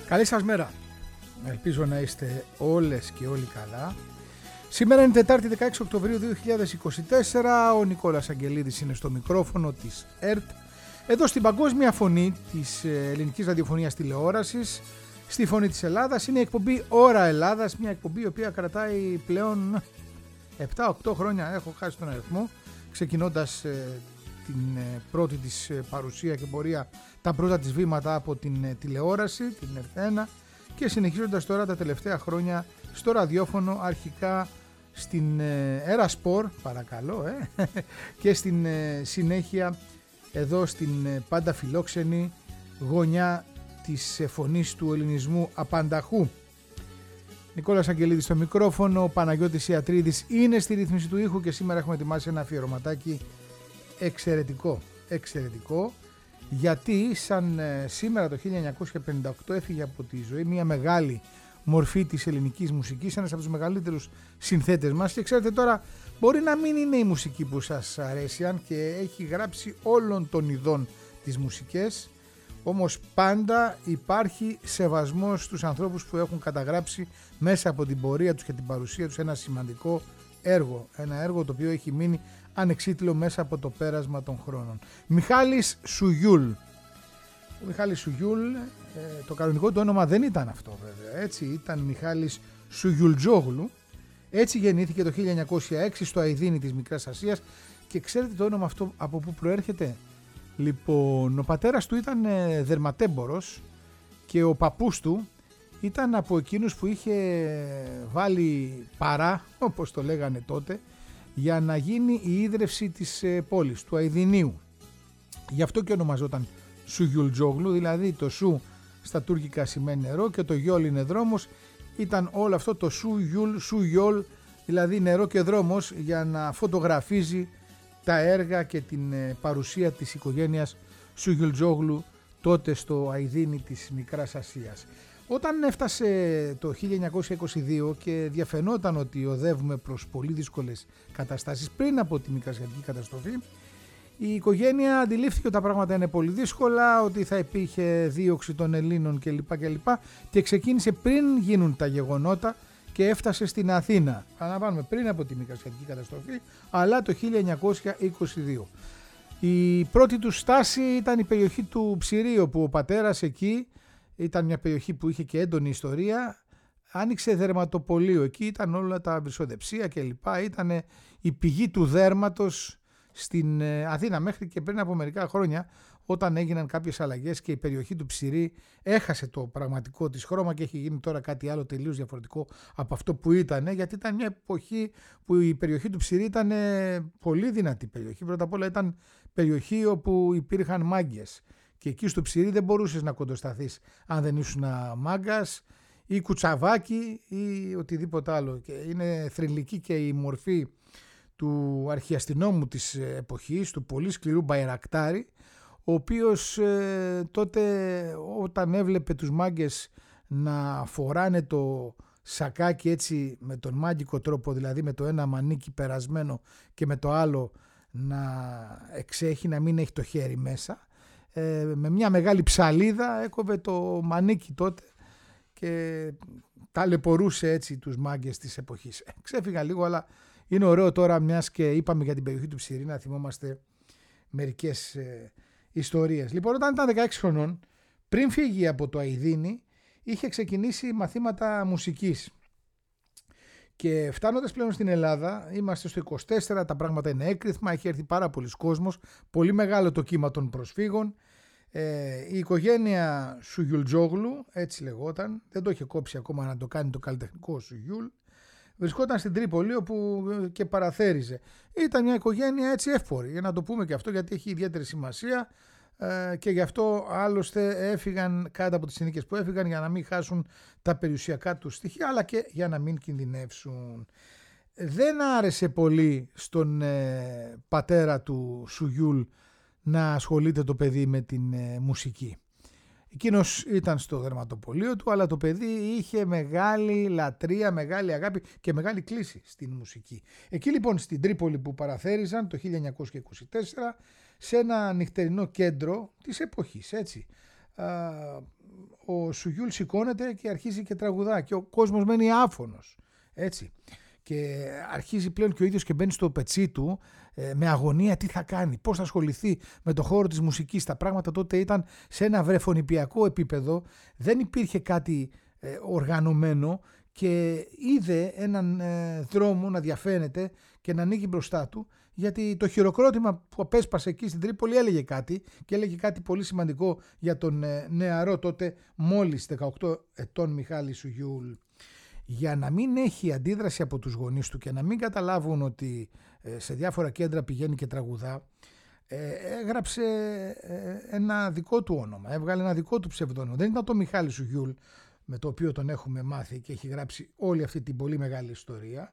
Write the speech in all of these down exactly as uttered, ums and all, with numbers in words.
Καλή σας μέρα. Ελπίζω να είστε όλες και όλοι καλά. Σήμερα είναι Τετάρτη δεκαέξι Οκτωβρίου δύο χιλιάδες είκοσι τέσσερα. Ο Νικόλας Αγγελίδης είναι στο μικρόφωνο της ΕΡΤ. Εδώ στην παγκόσμια φωνή της ελληνικής ραδιοφωνίας τηλεόρασης, στη Φωνή της Ελλάδας, είναι η εκπομπή Ώρα Ελλάδας. Μια εκπομπή η οποία κρατάει πλέον επτά οκτώ χρόνια, έχω χάσει τον αριθμό, ξεκινώντας ε, την ε, πρώτη της ε, παρουσία και πορεία, τα πρώτα της βήματα από την ε, τηλεόραση, την ΕΡΤ ένα, και συνεχίζοντας τώρα τα τελευταία χρόνια στο ραδιόφωνο, αρχικά στην ε, Ερασπορ, παρακαλώ, ε, και στην ε, συνέχεια εδώ στην ε, πάντα φιλόξενη γωνιά της ε, φωνής του ελληνισμού απανταχού. Νικόλας Αγγελίδης στο μικρόφωνο, ο Παναγιώτης Ιατρίδης είναι στη ρύθμιση του ήχου και σήμερα έχουμε ετοιμάσει ένα αφιερωματάκι εξαιρετικό, εξαιρετικό, γιατί σαν ε, σήμερα το χίλια εννιακόσια πενήντα οκτώ έφυγε από τη ζωή μια μεγάλη μορφή της ελληνικής μουσικής, ένας από τους μεγαλύτερους συνθέτες μας, και ξέρετε τώρα μπορεί να μην είναι η μουσική που σας αρέσει, αν και έχει γράψει όλων των ειδών τις μουσικές, όμως πάντα υπάρχει σεβασμός στους ανθρώπους που έχουν καταγράψει μέσα από την πορεία τους και την παρουσία τους ένα σημαντικό έργο, ένα έργο το οποίο έχει μείνει ανεξίτηλο μέσα από το πέρασμα των χρόνων. Μιχάλης Σουγιούλ. Ο Μιχάλης Σουγιούλ, το κανονικό του όνομα δεν ήταν αυτό βέβαια, έτσι, ήταν Μιχάλης Σουγιουλτζόγλου. Έτσι γεννήθηκε το χίλια εννιακόσια έξι στο Αηδίνι της Μικράς Ασίας, και ξέρετε το όνομα αυτό από πού προέρχεται? Λοιπόν, ο πατέρας του ήταν δερματέμπορος και ο παππούς του ήταν από εκείνους που είχε βάλει παρά, όπως το λέγανε τότε, για να γίνει η ίδρυυση της πόλης, του Αηδινίου. Γι' αυτό και ονομαζόταν Σουγιουλτζόγλου, δηλαδή το σου στα τουρκικά σημαίνει νερό και το γιόλ είναι δρόμος. Ήταν όλο αυτό το Σουγιουλ, Σουγιόλ, δηλαδή νερό και δρόμος, για να φωτογραφίζει τα έργα και την παρουσία της οικογένειας Σουγιουλτζόγλου τότε στο Αηδίνι της Μικράς Ασίας. Όταν έφτασε το χίλια εννιακόσια είκοσι δύο και διαφαινόταν ότι οδεύουμε προς πολύ δύσκολες καταστάσεις πριν από τη μικρασιατική καταστροφή, η οικογένεια αντιλήφθηκε ότι τα πράγματα είναι πολύ δύσκολα, ότι θα υπήρχε δίωξη των Ελλήνων κλπ. κλπ. Και ξεκίνησε πριν γίνουν τα γεγονότα και έφτασε στην Αθήνα. Αναβάνουμε πριν από τη μικρασιατική καταστροφή, αλλά το χίλια εννιακόσια είκοσι δύο. Η πρώτη του στάση ήταν η περιοχή του Ψηρή, όπου ο πατέρας εκεί, ήταν μια περιοχή που είχε και έντονη ιστορία, άνοιξε δερματοπωλείο. Εκεί ήταν όλα τα βρυσοδεψία κλπ. Ήταν η πηγή του δέρματος στην Αθήνα, μέχρι και πριν από μερικά χρόνια, όταν έγιναν κάποιες αλλαγές και η περιοχή του Ψηρή έχασε το πραγματικό της χρώμα και έχει γίνει τώρα κάτι άλλο τελείως διαφορετικό από αυτό που ήταν, γιατί ήταν μια εποχή που η περιοχή του Ψηρή ήταν πολύ δυνατή περιοχή. Πρώτα απ' όλα ήταν περιοχή όπου υπήρχαν μάγκες, και εκεί στο Ψηρή δεν μπορούσες να κοντοσταθείς αν δεν ήσουν μάγκας ή κουτσαβάκι ή οτιδήποτε άλλο. Και είναι θρυλική και η μορφή του αρχιαστυνόμου της εποχής, του πολύ σκληρού Μπαϊρακτάρη, ο οποίος ε, τότε όταν έβλεπε τους μάγκες να φοράνε το σακάκι έτσι με τον μάγκικο τρόπο, δηλαδή με το ένα μανίκι περασμένο και με το άλλο να εξέχει, να μην έχει το χέρι μέσα, ε, με μια μεγάλη ψαλίδα έκοβε το μανίκι τότε και ταλαιπωρούσε έτσι τους μάγκες της εποχής. Ε, ξέφυγα λίγο, αλλά είναι ωραίο τώρα, μιας και είπαμε για την περιοχή του Ψηρή, να θυμόμαστε μερικές ε, ιστορίες. Λοιπόν, όταν ήταν δεκαέξι χρονών, πριν φύγει από το Αηδίνι, είχε ξεκινήσει μαθήματα μουσικής. Και φτάνοντας πλέον στην Ελλάδα, είμαστε στο είκοσι τέσσερα, τα πράγματα είναι έκρηθμα, έχει έρθει πάρα πολλοί κόσμος, πολύ μεγάλο το κύμα των προσφύγων. Ε, η οικογένεια Σουγιουλτζόγλου, έτσι λεγόταν, δεν το είχε κόψει ακόμα να το κάνει το καλλιτεχνικό Σουγιούλ, βρισκόταν στην Τρίπολη, όπου και παραθέριζε. Ήταν μια οικογένεια έτσι εύπορη, για να το πούμε και αυτό, γιατί έχει ιδιαίτερη σημασία, ε, και γι' αυτό άλλωστε έφυγαν κάτω από τις συνθήκες που έφυγαν, για να μην χάσουν τα περιουσιακά τους στοιχεία, αλλά και για να μην κινδυνεύσουν. Δεν άρεσε πολύ στον ε, πατέρα του Σουγιούλ να ασχολείται το παιδί με την ε, μουσική. Εκείνος ήταν στο δερματοπωλείο του, αλλά το παιδί είχε μεγάλη λατρεία, μεγάλη αγάπη και μεγάλη κλίση στην μουσική. Εκεί λοιπόν στην Τρίπολη που παραθέριζαν το χίλια εννιακόσια είκοσι τέσσερα, σε ένα νυχτερινό κέντρο της εποχής, έτσι, ο Σουγιούλ σηκώνεται και αρχίζει και τραγουδά και ο κόσμος μένει άφωνος, έτσι. Και αρχίζει πλέον και ο ίδιος και μπαίνει στο πετσί του ε, με αγωνία τι θα κάνει, πώς θα ασχοληθεί με το χώρο της μουσικής. Τα πράγματα τότε ήταν σε ένα βρεφονιπιακό επίπεδο, δεν υπήρχε κάτι ε, οργανωμένο και είδε έναν ε, δρόμο να διαφαίνεται και να ανοίγει μπροστά του, γιατί το χειροκρότημα που απέσπασε εκεί στην Τρίπολη έλεγε κάτι και έλεγε κάτι πολύ σημαντικό για τον ε, νεαρό τότε μόλις δεκαοκτώ ετών Μιχάλη Σουγιούλ. Για να μην έχει αντίδραση από τους γονείς του και να μην καταλάβουν ότι σε διάφορα κέντρα πηγαίνει και τραγουδά, έγραψε ένα δικό του όνομα, έβγαλε ένα δικό του ψευδόνυμο. Δεν ήταν το Μιχάλη Σουγιούλ με το οποίο τον έχουμε μάθει και έχει γράψει όλη αυτή την πολύ μεγάλη ιστορία,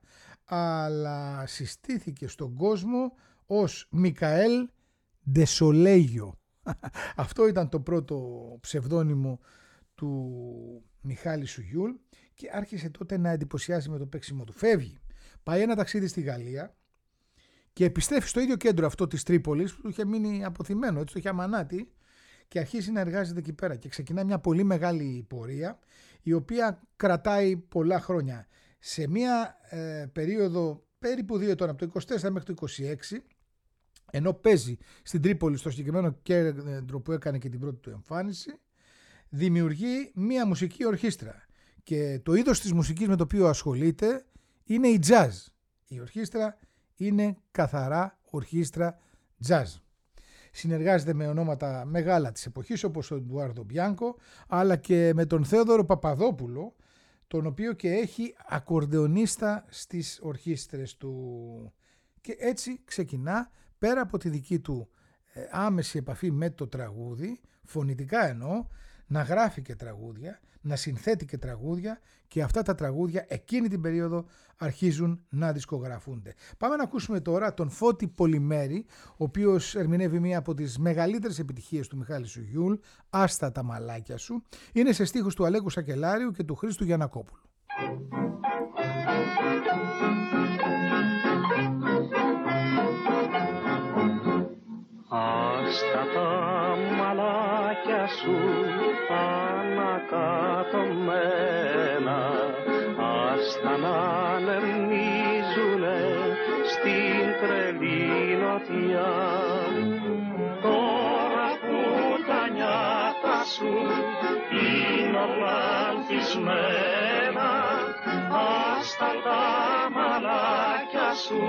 αλλά συστήθηκε στον κόσμο ως Μικαέλ Ντεσολέγιο. Αυτό ήταν το πρώτο ψευδόνυμο του Μιχάλη Σουγιούλ και άρχισε τότε να εντυπωσιάζει με το παίξιμο του. Φεύγει, πάει ένα ταξίδι στη Γαλλία και επιστρέφει στο ίδιο κέντρο αυτό της Τρίπολης που του είχε μείνει αποθυμένο, έτσι το είχε αμανάτη, και αρχίζει να εργάζεται εκεί πέρα και ξεκινάει μια πολύ μεγάλη πορεία η οποία κρατάει πολλά χρόνια. Σε μια ε, περίοδο περίπου δύο ετών, από το είκοσι τέσσερα μέχρι το είκοσι έξι, ενώ παίζει στην Τρίπολη στο συγκεκριμένο κέντρο που έκανε και την πρώτη του εμφάνιση, δημιουργεί μία μουσική ορχήστρα και το είδος της μουσικής με το οποίο ασχολείται είναι η jazz. Η ορχήστρα είναι καθαρά ορχήστρα jazz. Συνεργάζεται με ονόματα μεγάλα της εποχής όπως ο Εντουάρδο Μπιάνκο, αλλά και με τον Θέοδωρο Παπαδόπουλο, τον οποίο και έχει ακορντεονίστα στις ορχήστρες του. Και έτσι ξεκινά, πέρα από τη δική του ε, άμεση επαφή με το τραγούδι, φωνητικά εννοώ, να γράφει και τραγούδια, να συνθέτει και τραγούδια και αυτά τα τραγούδια εκείνη την περίοδο αρχίζουν να δισκογραφούνται. Πάμε να ακούσουμε τώρα τον Φώτη Πολυμέρη, ο οποίος ερμηνεύει μία από τις μεγαλύτερες επιτυχίες του Μιχάλη Σουγιούλ, «Άστα τα μαλάκια σου». Είναι σε στίχους του Αλέκου Σακελάριου και του Χρήστου Γιαννακόπουλου. Άστα τα μαλάκια σου ανακατωμένα, άστα να ανεμίζουνε στην τρελή νοτιά. Τώρα που τα νιάτα σου είναι όλα ανθισμένα, άστα τα μαλάκια σου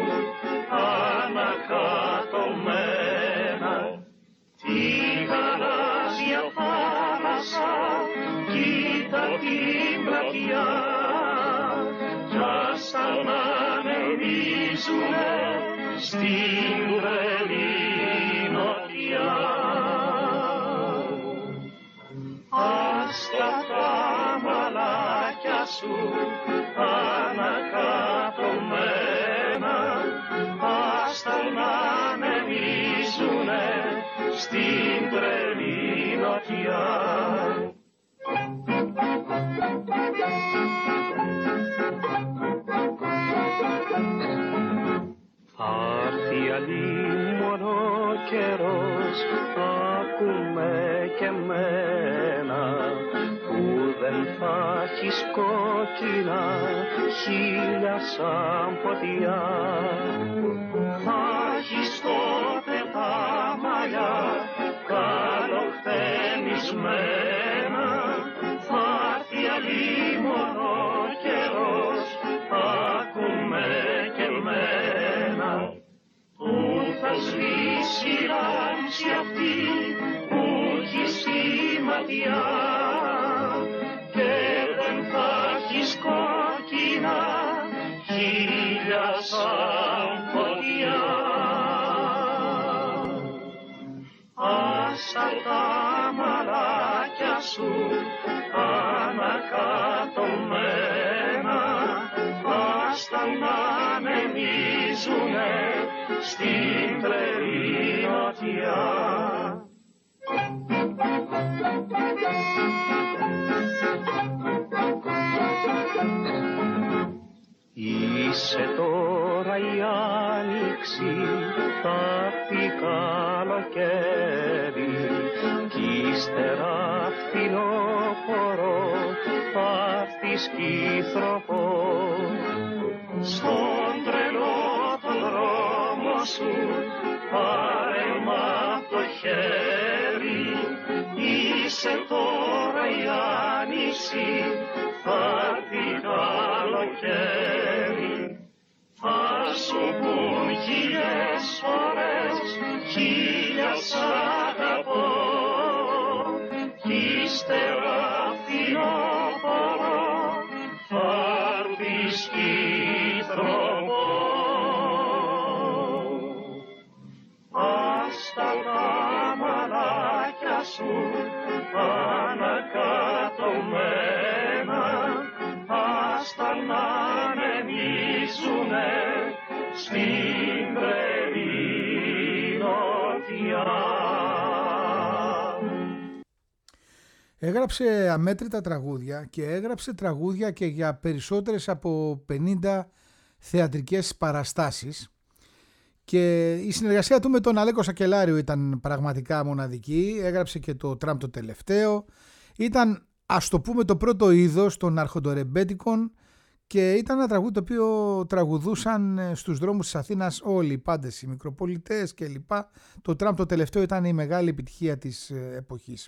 ανακατωμένα. Τη γαλάζια θάλασσα κοίτα την πλατιά κι άστα να ανεμίζουνε στην τρελή νοτιά. Άστα τα μαλάκια σου ανακατωμένα, άστα να ανεμίζουνε στην τρελή νοτιά. Άρθει αλλήμωνο καιρός, άκουμε και μένα, που δεν θα έχεις κόκκινα χείλια σαν φωτιά. Θα έχεις τότε τα μαλλιά καλοχτενισμένα, θα έρθει αλλήμωνο καιρός, άκουμε και μένα, που θα σβήσει η λάμψη αυτή που έχει στη ματιά και δεν θα έχεις κόκκινα χείλια σαν φωτιά. Άστα τα μαλάκια σου ανακατωμένα, άστα να ανεμίζουνε στην τρελή νοτιά. Είσαι τώρα η άνοιξη, θα πει καλοκαίρι κι ύστερα φθινόπωρο σκύθροπο, στον τρελό τον δρόμο σου πάρε μ' απ' το χέρι, είσαι τώρα η άνοιξη, θα έρθει καλοκαίρι. Θα σου πουν χίλιες φορές, χίλια σ' αγαπώ, κι ύστερα φθινόπωρο θα έρθει σκύθροπο. Άστα τα μαλάκια σου ανακατωμένα, άστα να ανεμίζουνε στην τρελή νότια. Έγραψε αμέτρητα τραγούδια και έγραψε τραγούδια και για περισσότερες από πενήντα θεατρικές παραστάσεις, και η συνεργασία του με τον Αλέκο Σακελάριο ήταν πραγματικά μοναδική. Έγραψε και το Τραμπ το τελευταίο. Ήταν, ας το πούμε, το πρώτο είδος των αρχοντορεμπέτικων και ήταν ένα τραγούδι το οποίο τραγουδούσαν στους δρόμους της Αθήνας όλοι οι πάντες, οι μικροπολιτές κλπ. Το Τραμπ το τελευταίο ήταν η μεγάλη επιτυχία της εποχής.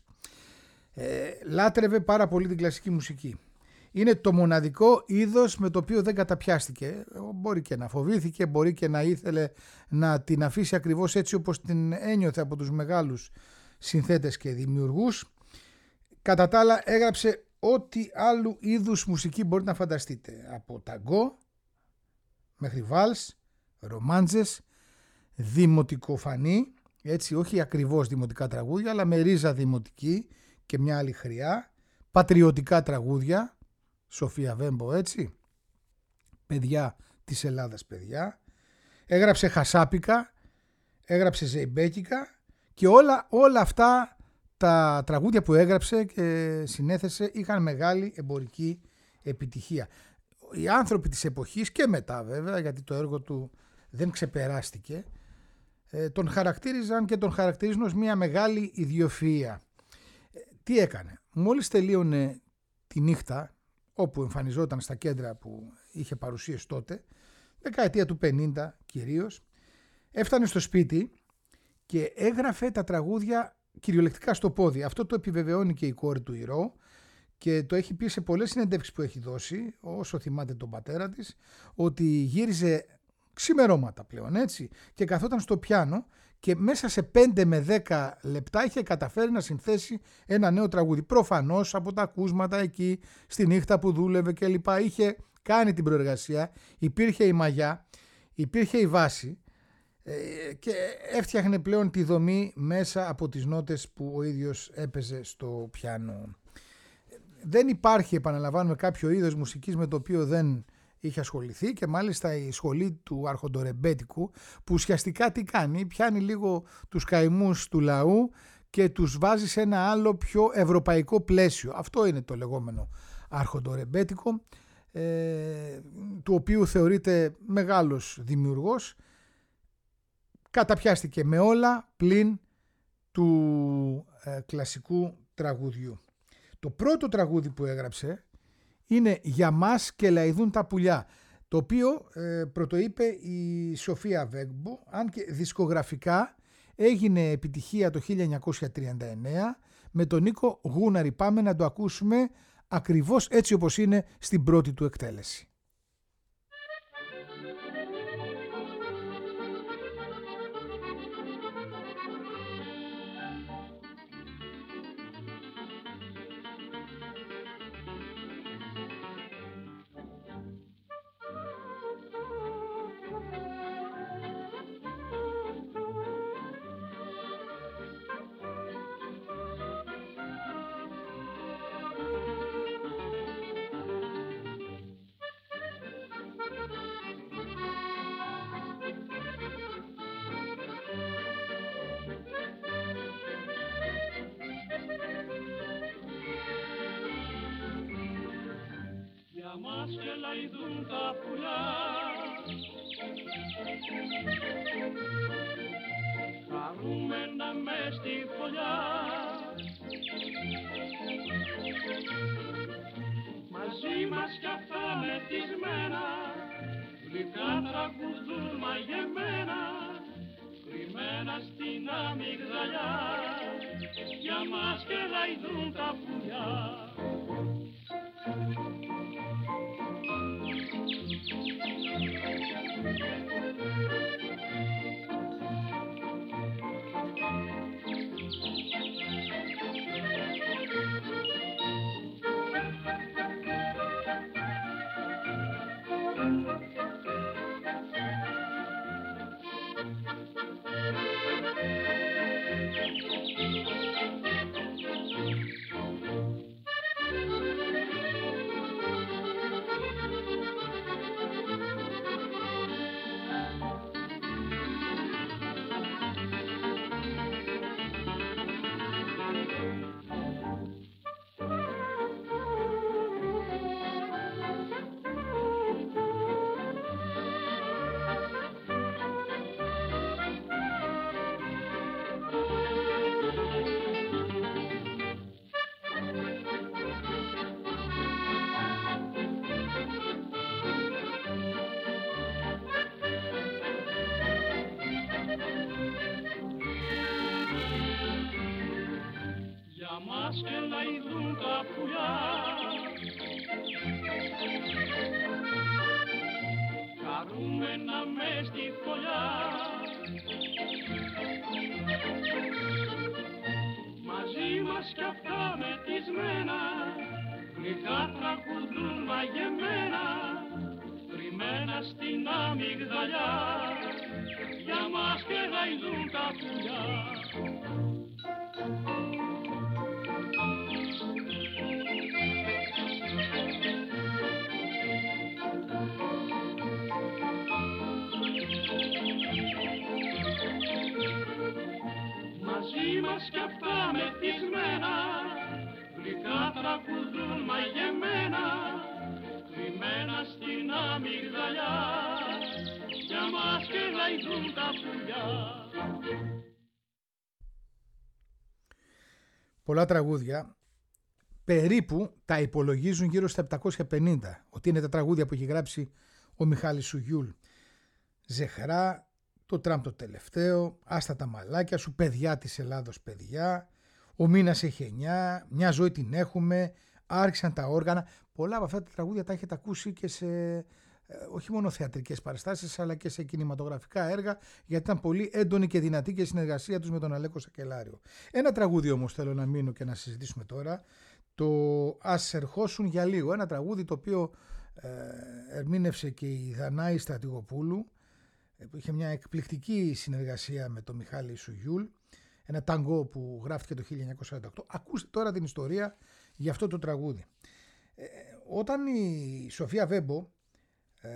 Ε, λάτρευε πάρα πολύ την κλασική μουσική. Είναι το μοναδικό είδος με το οποίο δεν καταπιάστηκε. Μπορεί και να φοβήθηκε, μπορεί και να ήθελε να την αφήσει ακριβώς έτσι όπως την ένιωθε από τους μεγάλους συνθέτες και δημιουργούς. Κατά τα άλλα έγραψε ό,τι άλλου είδους μουσική μπορείτε να φανταστείτε. Από ταγκό μέχρι βάλς, ρομάντζες, δημοτικοφανή, έτσι, όχι ακριβώς δημοτικά τραγούδια, αλλά με ρίζα δημοτική και μια άλλη χρειά, πατριωτικά τραγούδια, Σοφία Βέμπο, έτσι, παιδιά της Ελλάδας παιδιά, έγραψε χασάπικα, έγραψε ζεϊμπέκικα και όλα, όλα αυτά τα τραγούδια που έγραψε και συνέθεσε είχαν μεγάλη εμπορική επιτυχία. Οι άνθρωποι της εποχής και μετά βέβαια, γιατί το έργο του δεν ξεπεράστηκε, τον χαρακτήριζαν και τον χαρακτηρίζουν ως μια μεγάλη ιδιοφυΐα. Τι έκανε? Μόλις τελείωνε τη νύχτα, όπου εμφανιζόταν στα κέντρα που είχε παρουσίες τότε, δεκαετία του πενήντα κυρίως, έφτανε στο σπίτι και έγραφε τα τραγούδια κυριολεκτικά στο πόδι. Αυτό το επιβεβαιώνει και η κόρη του Ηρώ και το έχει πει σε πολλές συνεντεύξεις που έχει δώσει, όσο θυμάται τον πατέρα της, ότι γύριζε ξημερώματα πλέον, έτσι, και καθόταν στο πιάνο και μέσα σε πέντε με δέκα λεπτά είχε καταφέρει να συνθέσει ένα νέο τραγούδι. Προφανώς από τα ακούσματα εκεί στη νύχτα που δούλευε και λοιπά είχε κάνει την προεργασία, υπήρχε η μαγιά, υπήρχε η βάση και έφτιαχνε πλέον τη δομή μέσα από τις νότες που ο ίδιος έπαιζε στο πιάνο. Δεν υπάρχει, επαναλαμβάνουμε, κάποιο είδος μουσικής με το οποίο δεν είχε ασχοληθεί, και μάλιστα η σχολή του αρχοντορεμπέτικου που ουσιαστικά τι κάνει? Πιάνει λίγο τους καημούς του λαού και τους βάζει σε ένα άλλο πιο ευρωπαϊκό πλαίσιο. Αυτό είναι το λεγόμενο αρχοντορεμπέτικο, ε, του οποίου θεωρείται μεγάλος δημιουργός. Καταπιάστηκε με όλα πλην του ε, κλασικού τραγουδιού. Το πρώτο τραγούδι που έγραψε είναι «Για μας και λαϊδούν τα πουλιά», το οποίο ε, πρωτοείπε η Σοφία Βέμπο, αν και δισκογραφικά έγινε επιτυχία το χίλια εννιακόσια τριάντα εννέα με τον Νίκο Γούναρη. Πάμε να το ακούσουμε ακριβώς έτσι όπως είναι στην πρώτη του εκτέλεση. Για μας και λαϊδούν τα πουλιά, χαρούμενα μες στη φωλιά, μαζί μας κι αυτά μεθυσμένα, γλυκά τραγουδούν μαγεμένα, κρυμμένα στην αμυγδαλιά, για μας και λαϊδούν τα πουλιά. Και λαϊδούν τα πουλιά, χαρούμενα μες στη φωλιά, μαζί μας κι αυτά μεθυσμένα, γλυκά τραγουδούν μαγεμένα, κρυμμένα στην αμυγδαλιά, για μας και λαϊδούν τα πουλιά. Μαζί μας κι αυτά μεθυσμένα, γλυκά τραγουδούν μαγεμένα, κρυμμένα στην αμυγδαλιά, για μας και λαϊδούν τα πουλιά. Πολλά τραγούδια περίπου τα υπολογίζουν γύρω στα επτακόσια πενήντα, ότι είναι τα τραγούδια που έχει γράψει ο Μιχάλης Σουγιούλ. Ζεχρά, το Τραμπ το τελευταίο, Άστα τα μαλάκια σου, Παιδιά της Ελλάδος παιδιά, Ο μήνας έχει εννιά, Μια ζωή την έχουμε, Άρχισαν τα όργανα. Πολλά από αυτά τα τραγούδια τα έχετε ακούσει και σε όχι μόνο θεατρικές παραστάσεις αλλά και σε κινηματογραφικά έργα, γιατί ήταν πολύ έντονη και δυνατή και η συνεργασία τους με τον Αλέκο Σακελάριο. Ένα τραγούδι όμως θέλω να μείνω και να συζητήσουμε τώρα, το Ας ερχόσουν για λίγο, ένα τραγούδι το οποίο ε, ερμήνευσε και η Δανάη Στρατηγοπούλου, που είχε μια εκπληκτική συνεργασία με τον Μιχάλη Σουγιούλ, ένα ταγκό που γράφτηκε το χίλια εννιακόσια σαράντα οκτώ. Ακούστε τώρα την ιστορία για αυτό το τραγούδι. Ε, όταν η Σοφία Βέμπο, ε,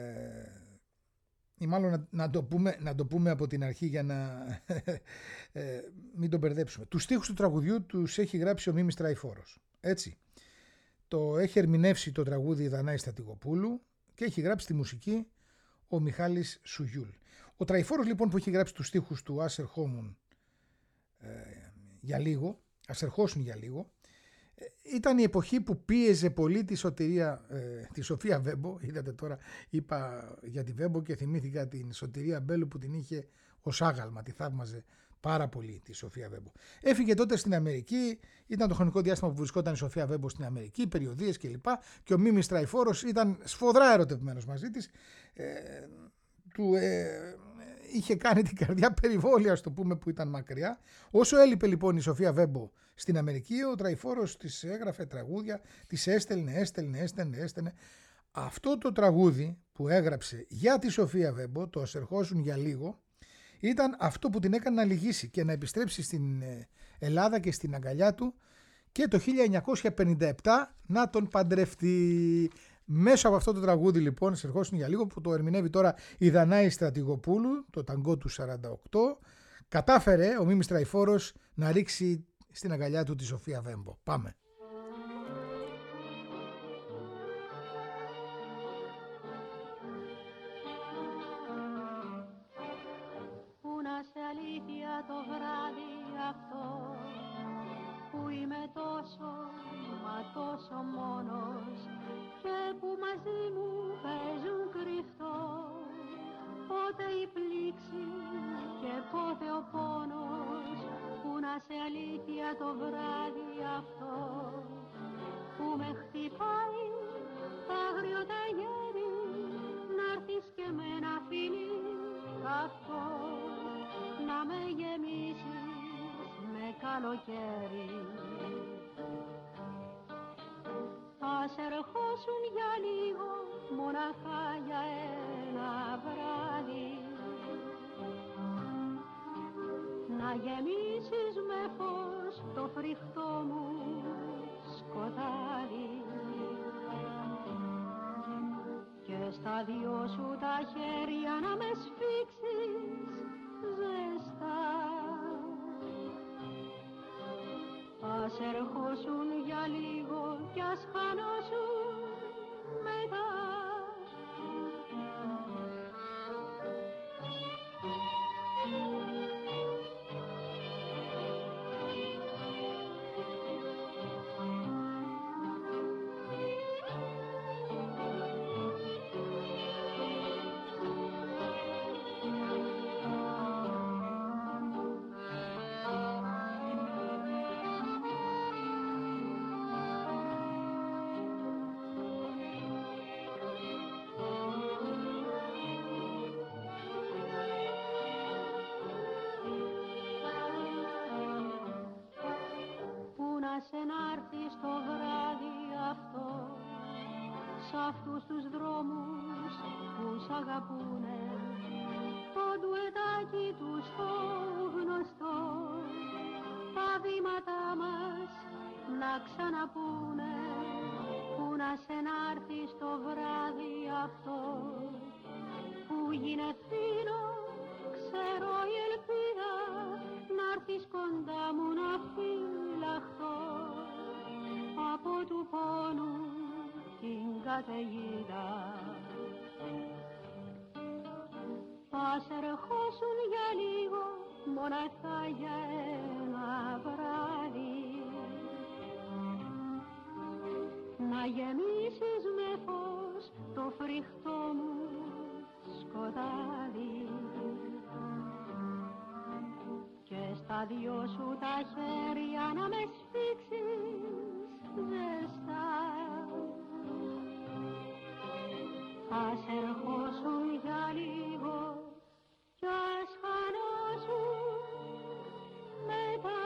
ή μάλλον να, να, το πούμε, να το πούμε από την αρχή για να ε, μην τον μπερδέψουμε, τους στίχους του τραγουδιού τους έχει γράψει ο Μίμης Τραϊφόρος. Έτσι. Το έχει ερμηνεύσει το τραγούδι η Δανάη Στρατηγοπούλου και έχει γράψει τη μουσική ο Μιχάλης Σουγιούλ. Ο Τραϊφόρος λοιπόν που έχει γράψει τους στίχους του Ας ερχόμουν ε, για λίγο, Ας ερχόσουν για λίγο, ε, ήταν η εποχή που πίεζε πολύ τη Σωτηρία, ε, τη Σοφία Βέμπο. Είδατε τώρα είπα για τη Βέμπο και θυμήθηκα την Σωτηρία Μπέλου που την είχε ως άγαλμα, τη θαύμαζε πάρα πολύ τη Σοφία Βέμπο. Έφυγε τότε στην Αμερική, ήταν το χρονικό διάστημα που βρισκόταν η Σοφία Βέμπο στην Αμερική, περιοδίες κλπ. Και ο Μίμης Τραϊφόρος ήταν σφοδρά ερωτευμένος μαζί της. Ε, του ε, είχε κάνει την καρδιά περιβόλια, ας το πούμε, που ήταν μακριά. Όσο έλειπε λοιπόν η Σοφία Βέμπο στην Αμερική, ο Τραϊφόρος της έγραφε τραγούδια, της έστελνε, έστελνε, έστελνε, έστελνε. Αυτό το τραγούδι που έγραψε για τη Σοφία Βέμπο, το Ας ερχόσουν για λίγο, ήταν αυτό που την έκανε να λυγίσει και να επιστρέψει στην Ελλάδα και στην αγκαλιά του και το χίλια εννιακόσια πενήντα επτά να τον παντρευτεί. Μέσω από αυτό το τραγούδι λοιπόν, «Ας ερχόσουν για λίγο», που το ερμηνεύει τώρα η Δανάη Στρατηγοπούλου, το ταγκό του σαράντα οκτώ, κατάφερε ο Μίμης Τραϊφόρος να ρίξει στην αγκαλιά του τη Σοφία Βέμπο. Πάμε. Το βράδυ αυτό που είμαι τόσο, μα τόσο μόνος, κι και που μαζί μου παίζουν κρυφτό, πότε η πλήξη και πότε ο πόνος, που να σε αλήθεια το βράδυ αυτό, που με χτυπάει άγριο τα γέρι, να'ρθεις και με ένα φιλί αυτό, να με γεμίσεις με καλοκαίρι. Ας ερχόσουν για λίγο, μοναχά για ένα βράδυ, να γεμίσεις με φως το φρικτό μου σκοτάδι, και στα δυο σου τα χέρια να με σφίξεις ζεστά. Ας ερχόσουν για λίγο κι ας χανώσουν μετά. Στο βράδυ αυτό, σ' αυτούς τους δρόμους που σ' αγαπούνε, το ντουετάκι τους το γνωστό, τα βήματα μας να ξαναπούνε, που να σε να'ρθει στο βράδυ αυτό, που γυναιθήνω, ξέρω η ελπίδα, να'ρθεις κοντά μου να φυλαχτώ από του πόνου την καταιγίδα. Ας ερχόσουν για λίγο, μοναχά για ένα βράδυ, να γεμίσεις με φως το φρικτό μου σκοτάδι, και στα δυο σου τα χέρια να με σφίξεις ζεστά. Ας ερχόσουν για λίγο κι ας χανώσουν μετά.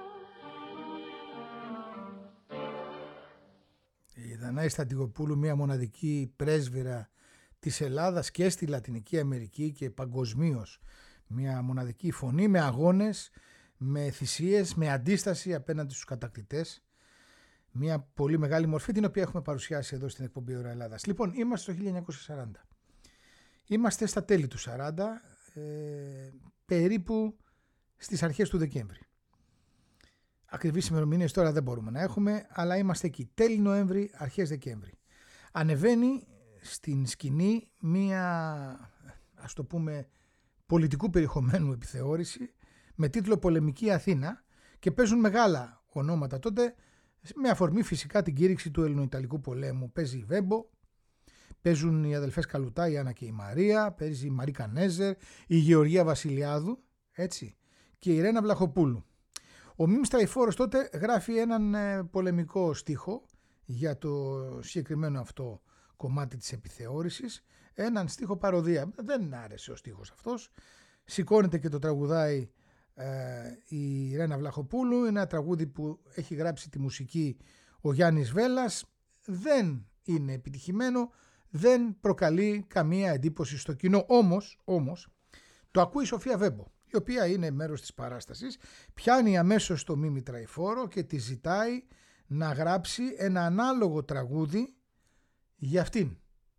Η Δανάη Στατηγοπούλου, μια μοναδική πρέσβυρα της Ελλάδας και στη Λατινική Αμερική και παγκοσμίως, μια μοναδική φωνή με αγώνες, με θυσίες, με αντίσταση απέναντι στους κατακτητές. Μια πολύ μεγάλη μορφή, την οποία έχουμε παρουσιάσει εδώ στην εκπομπή Ώρα Ελλάδας. Λοιπόν, είμαστε στο χίλια εννιακόσια σαράντα. Είμαστε στα τέλη του σαράντα, ε, περίπου στις αρχές του Δεκέμβρη. Ακριβείς ημερομηνίες τώρα δεν μπορούμε να έχουμε, αλλά είμαστε εκεί, τέλη Νοέμβρη, αρχές Δεκέμβρη. Ανεβαίνει στην σκηνή μια, ας το πούμε, πολιτικού περιεχομένου επιθεώρηση με τίτλο «Πολεμική Αθήνα», και παίζουν μεγάλα ονόματα τότε, με αφορμή φυσικά την κήρυξη του Ελληνοϊταλικού πολέμου. Παίζει η Βέμπο, παίζουν οι αδελφές Καλουτά, η Άννα και η Μαρία, παίζει η Μαρή Κανέζερ, η Γεωργία Βασιλιάδου, έτσι, και η Ρένα Βλαχοπούλου. Ο Μίμης Τραϊφόρος τότε γράφει έναν ε, πολεμικό στίχο για το συγκεκριμένο αυτό κομμάτι της επιθεώρησης, έναν στίχο παροδία. Δεν άρεσε ο στίχος αυτός, σηκώνεται και το τραγουδάει ε, η Ρένα Βλαχοπούλου, είναι ένα τραγούδι που έχει γράψει τη μουσική ο Γιάννης Βέλλας, δεν είναι επιτυχημένο, δεν προκαλεί καμία εντύπωση στο κοινό, όμως, όμως το ακούει η Σοφία Βέμπο, η οποία είναι μέρος της παράστασης, πιάνει αμέσως το Μίμη Τραϊφόρο και τη ζητάει να γράψει ένα ανάλογο τραγούδι για αυτήν.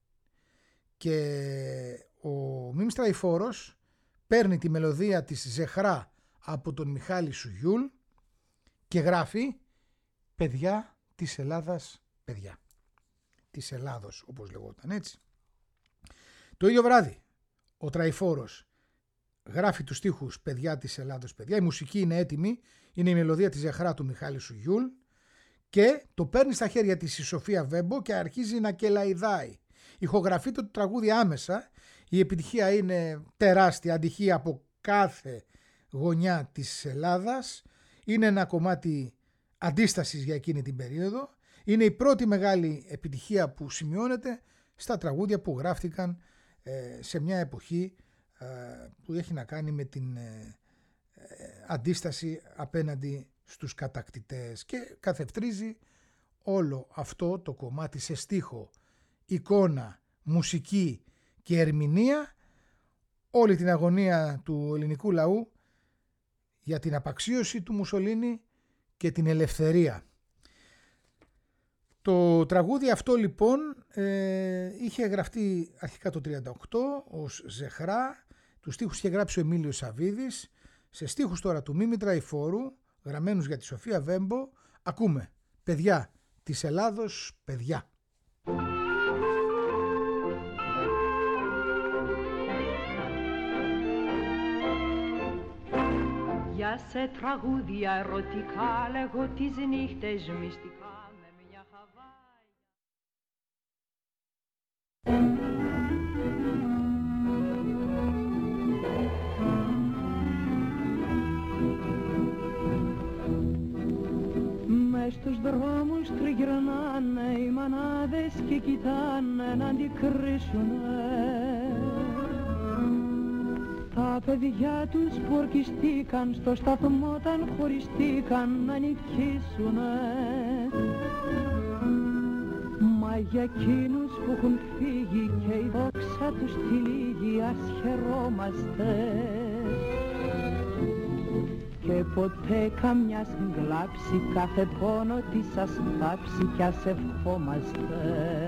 Και ο Μίμης Τραϊφόρος παίρνει τη μελωδία της Ζεχρά από τον Μιχάλη Σουγιούλ και γράφει «Παιδιά της Ελλάδας, παιδιά». Της Ελλάδος, όπως λεγόταν, έτσι. Το ίδιο βράδυ ο Τραϊφόρος γράφει τους στίχους «Παιδιά της Ελλάδος, παιδιά». Η μουσική είναι έτοιμη, είναι η μελωδία της Ζεχρά του Μιχάλη Σουγιούλ Και το παίρνει στα χέρια της η Σοφία Βέμπο και αρχίζει να κελαϊδάει. Ηχογραφείται το τραγούδι άμεσα. Η επιτυχία είναι τεράστια, αντυχεί από κάθε γωνιά της Ελλάδας. Είναι ένα κομμάτι αντίστασης για εκείνη την περίοδο. Είναι η πρώτη μεγάλη επιτυχία που σημειώνεται στα τραγούδια που γράφτηκαν ε, σε μια εποχή ε, που έχει να κάνει με την ε, ε, αντίσταση απέναντι στους κατακτητές, και καθευτρίζει όλο αυτό το κομμάτι σε στίχο, εικόνα, μουσική και ερμηνεία όλη την αγωνία του ελληνικού λαού για την απαξίωση του Μουσολίνη και την ελευθερία. Το τραγούδι αυτό λοιπόν ε, είχε γραφτεί αρχικά το τριάντα οκτώ ως Ζεχρά, τους στίχους είχε γράψει ο Εμίλιος Σαββίδης, σε στίχους τώρα του Μίμη Τραϊφόρου, γραμμένους για τη Σοφία Βέμπο, ακούμε «Παιδιά της Ελλάδος, παιδιά». Για σε τραγούδια ερωτικά λέγω τις νύχτες μυστικά με μια χαβάη. Μες στους δρόμους τριγυρνάνε οι μανάδες και κοιτάνε να αντικρίσουνε τα παιδιά τους που ορκιστήκαν στο σταθμό όταν χωριστήκαν να νικήσουνε. Μα για εκείνους που έχουν φύγει και η δόξα τους τη λίγη ας χαιρόμαστε και ποτέ καμιάς γλάψει κάθε πόνο της ας θάψει κι ας ευχόμαστε.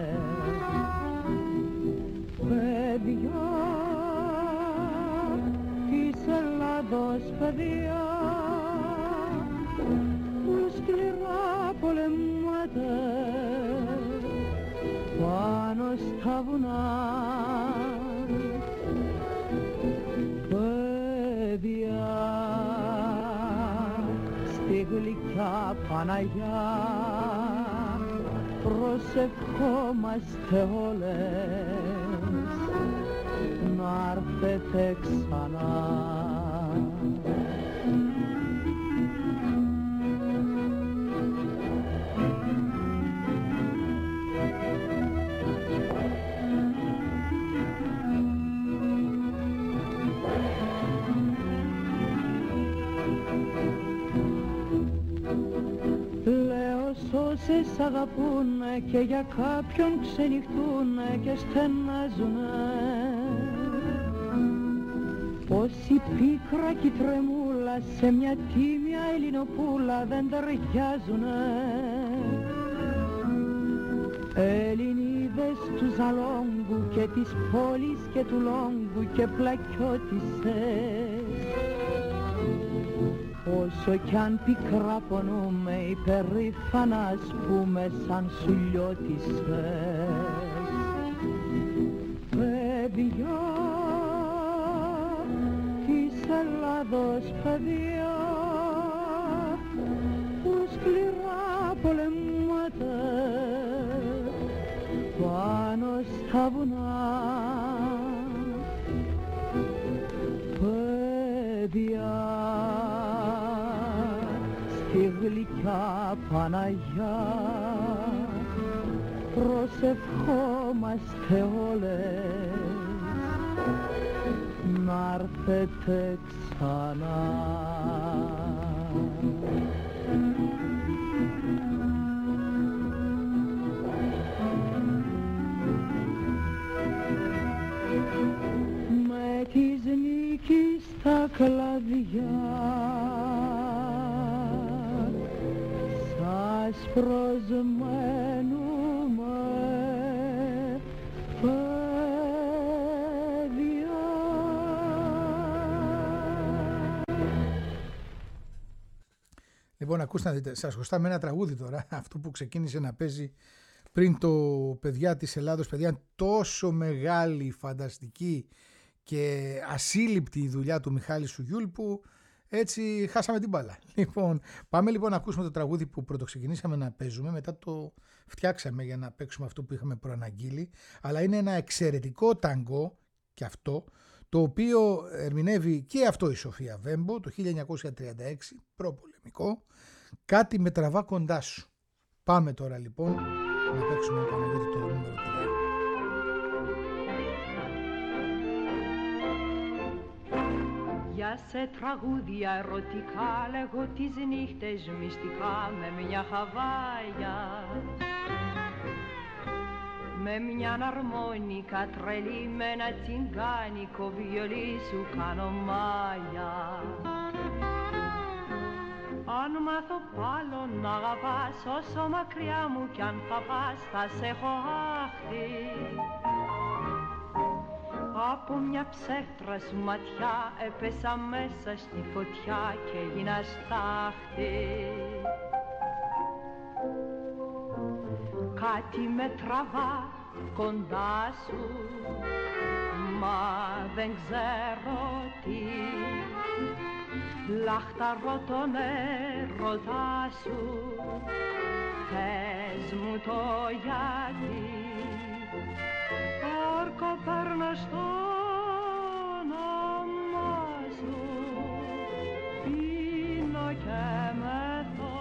Παιδιά της Ελλάδος, παιδιά που σκληρά πολεμάτε πάνω στα βουνά, παιδιά στη γλυκιά Παναγιά προσευχόμαστε όλες να έρθετε ξανά. Όσες αγαπούνε και για κάποιον ξενυχτούνε και στενάζουνε, πόση πίκρα κι τρεμούλα σε μια τίμια Ελληνοπούλα δεν ταιριάζουνε. Ελληνίδες του Ζαλόγκου και της πόλης και του Λόγκου και πλακιώτισσες, όσο κι αν πικρά πονούμε υπερήφανα ας πούμε σαν σουλιώτισσες. Παιδιά της Ελλάδος, παιδιά που σκληρά πολεμάτε πάνω στα βουνά, παιδιά στη γλυκιά Παναγιά προσευχόμαστε όλες να έρθετε ξανά. Με της νίκης τα κλαδιά σας προσμένουμε, παιδιά. Λοιπόν, ακούστε να δείτε, σας χρωστάμε ένα τραγούδι τώρα, αυτό που ξεκίνησε να παίζει πριν το «Παιδιά της Ελλάδος, παιδιά». Τόσο μεγάλη, φανταστική και ασύλληπτη η δουλειά του Μιχάλη Σουγιούλ που έτσι χάσαμε την μπάλα. Λοιπόν, πάμε λοιπόν να ακούσουμε το τραγούδι που πρωτοξεκινήσαμε να παίζουμε, μετά το φτιάξαμε για να παίξουμε αυτό που είχαμε προαναγγείλει, αλλά είναι ένα εξαιρετικό ταγκό και αυτό, το οποίο ερμηνεύει και αυτό η Σοφία Βέμπο το χίλια εννιακόσια τριάντα έξι, προπολεμικό, κάτι με τραβά κοντά σου. Πάμε τώρα λοιπόν να παίξουμε το Παναγιώτη το νούμερο τρία. Για σε τραγούδια ερωτικά λέγω τις νύχτες μυστικά με μια χαβάγια, με μιαν αρμόνικα τρελή, με ένα τσιγκάνικο βιολί σου κάνω μάγια. Αν μάθω πάλι να αγαπάς, όσο μακριά μου κι αν θα πας, θα σε έχω άχτη. Από μια ψεύτρα σου ματιά έπεσα μέσα στη φωτιά και έγινα στάχτη. Κάτι με τραβά κοντά σου, μα δεν ξέρω τι. Λαχταρώ τον έρωτά σου, πες μου το γιατί. Όρκο παίρνω στο όνομά σου, πίνω και μεθώ.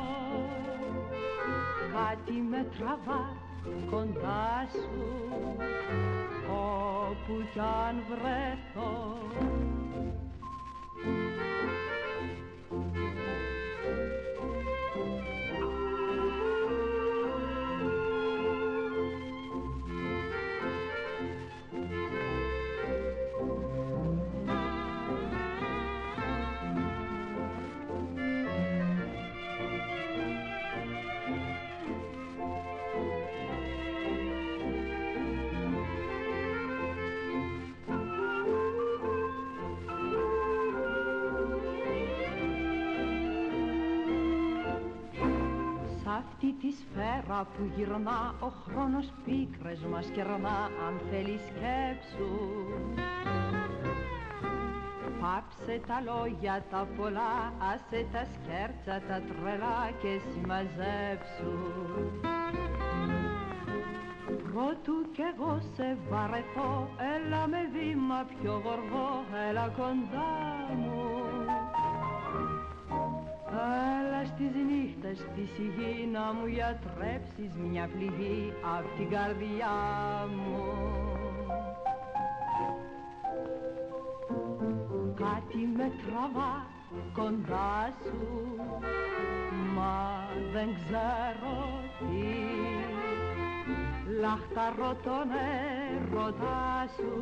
Κάτι με τραβά κοντά σου, όπου κι αν βρεθώ. Αυτή τη σφαίρα που γυρνά ο χρόνος πίκρες μας κερνά, αν θέλει σκέψου. Πάψε τα λόγια τα πολλά, άσε τα σκέρτσα τα τρελά και συμμαζέψου. Πρώτου κι εγώ σε βαρεθώ, έλα με βήμα πιο γοργό, έλα κοντά μου. Έλα στις νύχτες της γη να μου γιατρέψεις μια πληγή απ' την καρδιά μου. Κάτι με τραβά κοντά σου, μα δεν ξέρω τι. Λαχταρώ τον έρωτά σου,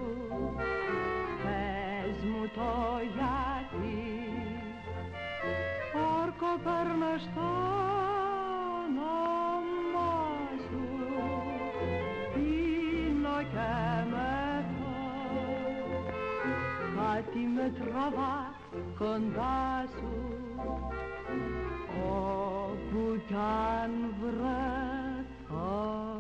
πες μου το γιατί. Όρκο παίρνω στο όνομά σου, πίνω και μεθώ. Κάτι με τραβά κοντά σου, όπου κι αν βρεθώ.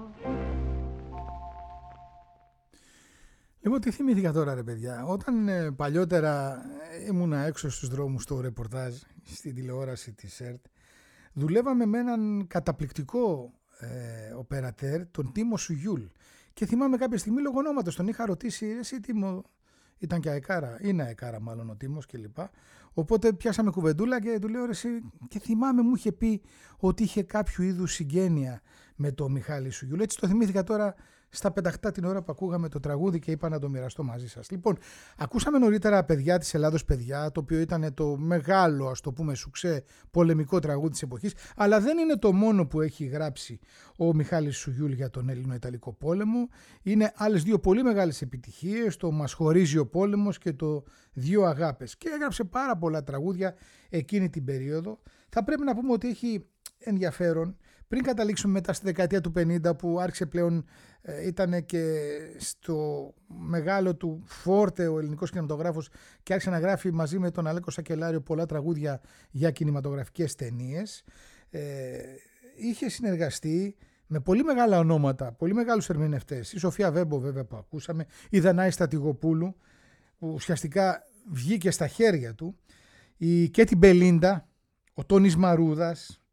Λοιπόν, τι θυμήθηκα τώρα ρε παιδιά, όταν ε, παλιότερα ήμουνα έξω στους δρόμους στο ρεπορτάζ στην τηλεόραση της ΕΡΤ, δουλεύαμε με έναν καταπληκτικό ε, οπερατέρ, τον Τίμο Σουγιούλ, και θυμάμαι κάποια στιγμή λόγω ονόματος τον είχα ρωτήσει, εσύ Τίμο, ήταν και αεκάρα, είναι αεκάρα μάλλον ο Τίμος κλπ. Οπότε πιάσαμε κουβεντούλα και του λέω ρε εσύ, και θυμάμαι μου είχε πει ότι είχε κάποιο είδους συγγένεια με το Μιχάλη Σουγιούλ. Έτσι το θυμήθηκα τώρα στα πενταχτά την ώρα που ακούγαμε το τραγούδι και είπα να το μοιραστώ μαζί σας. Λοιπόν, ακούσαμε νωρίτερα παιδιά της Ελλάδος παιδιά, το οποίο ήταν το μεγάλο, ας το πούμε, σουξέ πολεμικό τραγούδι της εποχής, αλλά δεν είναι το μόνο που έχει γράψει ο Μιχάλης Σουγιούλ για τον Έλληνο-Ιταλικό πόλεμο. Είναι άλλες δύο πολύ μεγάλες επιτυχίες, το «Μας χωρίζει ο πόλεμος» και το «Δύο αγάπες». Και έγραψε πάρα πολλά τραγούδια εκείνη την περίοδο. Θα πρέπει να πούμε ότι έχει ενδιαφέρον, πριν καταλήξουμε μετά στη δεκαετία του πενήντα που άρχισε πλέον, ε, ήταν και στο μεγάλο του φόρτε ο ελληνικός κινηματογράφος και άρχισε να γράφει μαζί με τον Αλέκο Σακελάριο πολλά τραγούδια για κινηματογραφικές ταινίες. Ε, είχε συνεργαστεί με πολύ μεγάλα ονόματα, πολύ μεγάλους ερμηνευτές. Η Σοφία Βέμπο βέβαια που ακούσαμε, η Δανάη Στατηγοπούλου που ουσιαστικά βγήκε στα χέρια του. η Κέτι Μπελίντα, ο Τόνις Μαρούδας,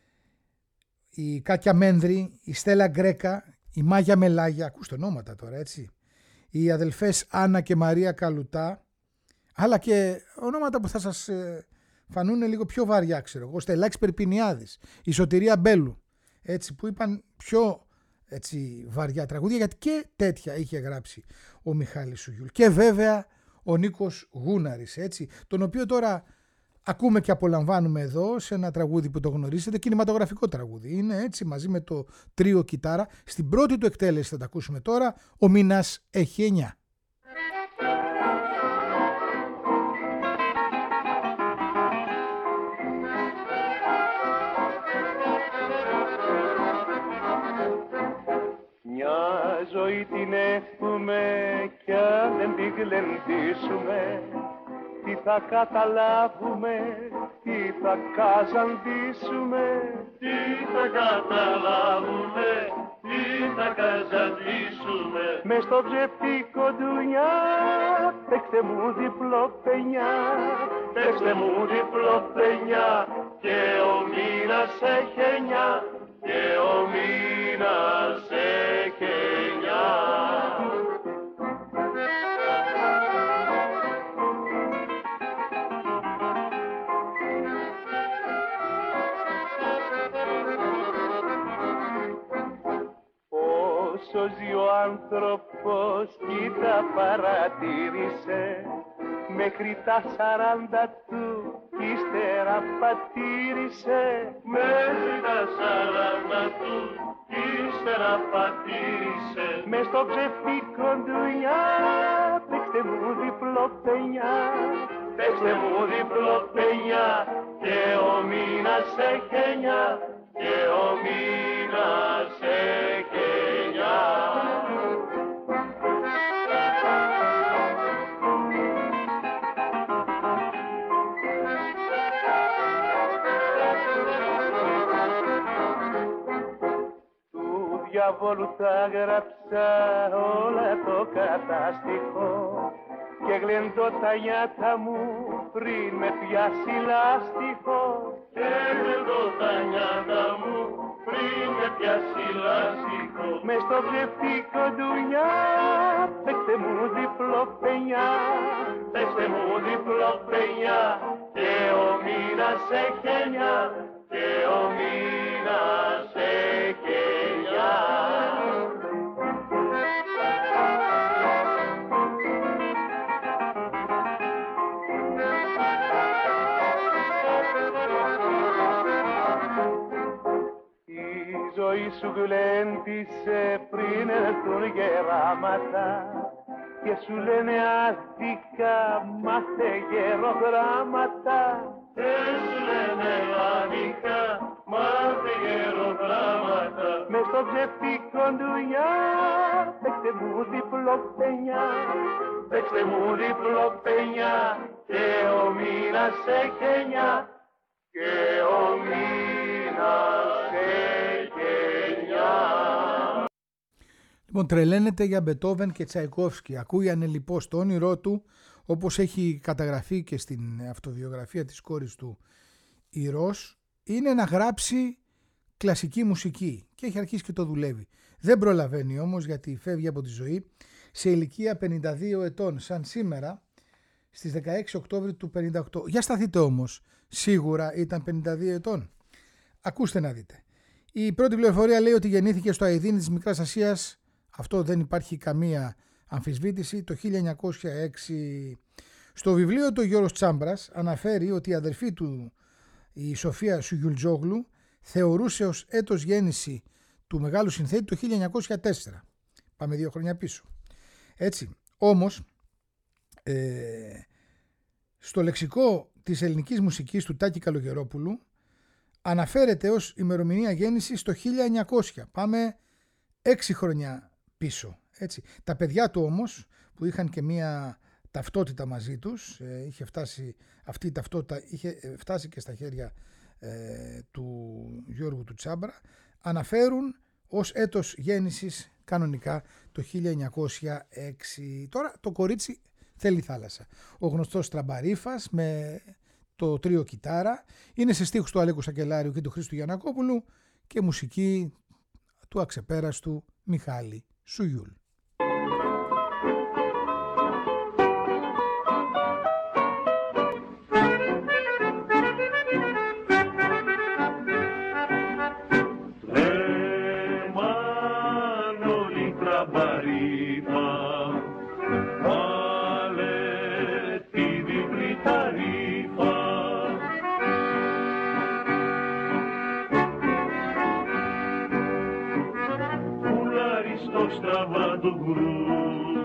η Κάκια Μένδρη, η Στέλλα Γκρέκα, η Μάγια Μελάγια, ακούστε ονόματα τώρα, έτσι, οι αδελφές Άννα και Μαρία Καλουτά, αλλά και ονόματα που θα σας ε, φανούν λίγο πιο βαριά, ξέρω εγώ, Στελάκης Περπινιάδης, η Σωτηρία Μπέλου, έτσι, που είπαν πιο έτσι, βαριά τραγούδια, γιατί και τέτοια είχε γράψει ο Μιχάλης Σουγιούλ. Και βέβαια ο Νίκος Γούναρης, έτσι, τον οποίο τώρα ακούμε και απολαμβάνουμε εδώ σε ένα τραγούδι που το γνωρίζετε, κινηματογραφικό τραγούδι. Είναι έτσι, μαζί με το τρίο κιτάρα. Στην πρώτη του εκτέλεση θα τα ακούσουμε τώρα, ο μήνας έχει εννιά. Ζωή την έχουμε κι αν δεν την γλεντήσουμε, τι θα καταλάβουμε, τι θα καζαντήσουμε, τι θα καταλάβουμε, τι θα καζαντήσουμε. Μες στο ψευτικό ντουνιά, παίξτε μου διπλό πενιά, παίξτε μου διπλό πενιά, και ο μήνας έχει εννιά, και ο μήνας έχει εννιά. Όσο ζει ο άνθρωπος κοίτα παρατήρησε, μέχρι τα σαράντα του ύστερα πατήρισε. Μέχρι τα σαράντα του ύστερα πατήρισε. Μες στο ψευτικό ντουνιά, παίξτε μου διπλό πενιά, παίξτε μου διπλό πενιά, και ο μήνας έχει εννιά, και ο μήνας έχει εννιά. Διαβόλου τα γράψα όλα το κατάστοιχο και γλεντώ τα νιάτα μου πριν με πιάσει λάστιχο. Και γλεντώ τα νιάτα μου πριν με πιάσει λάστιχο. Μες στο ψευτικό ντουνιά, παίξτε μου διπλό πενιά, παίξτε μου διπλό πενιά, και ο μήνας έχει εννιά, και ο μήνας έχει εννιά. Η ζωή σου γλέντισε πριν έρθουν γεράματα και σου λένε αστικά μάθε γερογράμματα. Και σου λένε άδικα μάθε γερογράμματα. Μες στο ψευτικό ντουνιά, παίξτε μου διπλό πενιά, παίξτε μου διπλό πενιά, και ο μήνας έχει εννιά, και ο μήνας έχει εννιά. Λοιπόν, τρελαίνεται για Μπετόβεν και Τσαϊκόφσκι. Ακούει ανελιπώς το όνειρό του, όπως έχει καταγραφεί και στην αυτοβιογραφία της κόρης του η Ros, είναι να γράψει κλασική μουσική και έχει αρχίσει και το δουλεύει. Δεν προλαβαίνει όμως, γιατί φεύγει από τη ζωή σε ηλικία πενήντα δύο ετών, σαν σήμερα στις δεκαέξι Οκτώβρη του πενήντα οκτώ. Για σταθείτε όμως, σίγουρα ήταν πενήντα δύο ετών. Ακούστε να δείτε. Η πρώτη πληροφορία λέει ότι γεννήθηκε στο Αηδίνη της Μικράς Ασίας. Αυτό δεν υπάρχει καμία αμφισβήτηση, το χίλια εννιακόσια έξι. Στο βιβλίο του Γιώργος Τσάμπρας αναφέρει ότι η αδερφή του, η Σοφία Σουγιουλτζόγλου, θεωρούσε ως έτος γέννηση του μεγάλου συνθέτη το χίλια εννιακόσια τέσσερα. Πάμε δύο χρόνια πίσω. Έτσι, όμως, ε, στο λεξικό της ελληνικής μουσικής του Τάκη Καλογερόπουλου αναφέρεται ως ημερομηνία γέννησης το χίλια εννιακόσια. Πάμε έξι χρόνια πίσω. Έτσι. Τα παιδιά του όμως, που είχαν και μία ταυτότητα μαζί τους, ε, είχε φτάσει, αυτή η ταυτότητα είχε φτάσει και στα χέρια ε, του Γιώργου του Τσάμπρα, αναφέρουν ως έτος γέννησης κανονικά το χίλια εννιακόσια έξι. Τώρα το κορίτσι θέλει θάλασσα. Ο γνωστός Τραμπαρίφας με το τρίο κιτάρα. Είναι σε στίχους του Αλέκου Σακελάριου και του Χρήστου Γιαννακόπουλου και μουσική του αξεπέραστου Μιχάλη Σουγιούλ. Στραβά του γκρου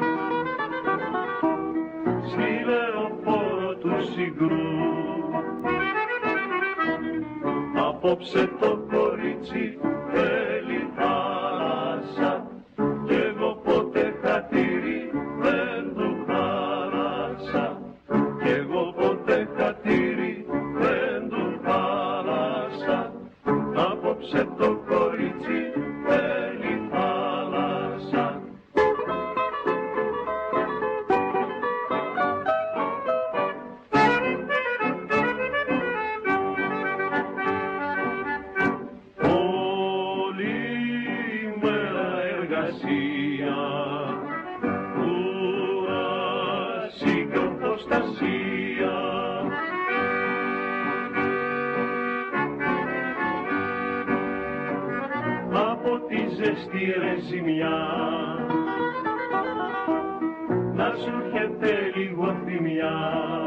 στη λεωφόρο του συγκρού. Απόψε το κορίτσι θέλει θάλασσα κι εγώ ποτέ χατήρι δεν του χάλασα, κι εγώ ποτέ χατήρι δεν του χάλασα. Απόψε το κορίτσι θέλει θάλασσα. Ζεστή ρεζιμιά να σου έρχεται λίγο θυμιά.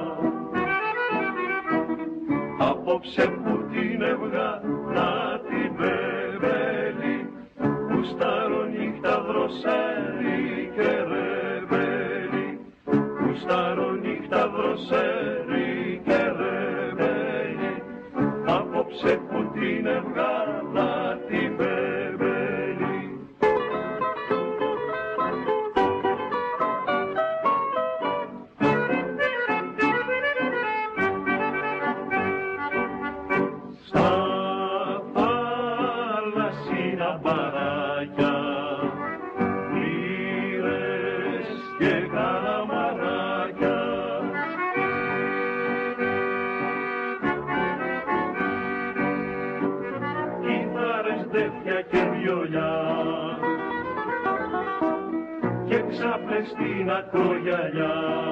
Απόψε που την έβγα να την βεβέλει, που στάρω νύχτα δροσέρι και ρεβέλι, που στάρω νύχτα δροσέρι και ρεβέλι. Απόψε που την έβγα να την βεβέλει. Και ξάπλες στην ακρογιαλιά.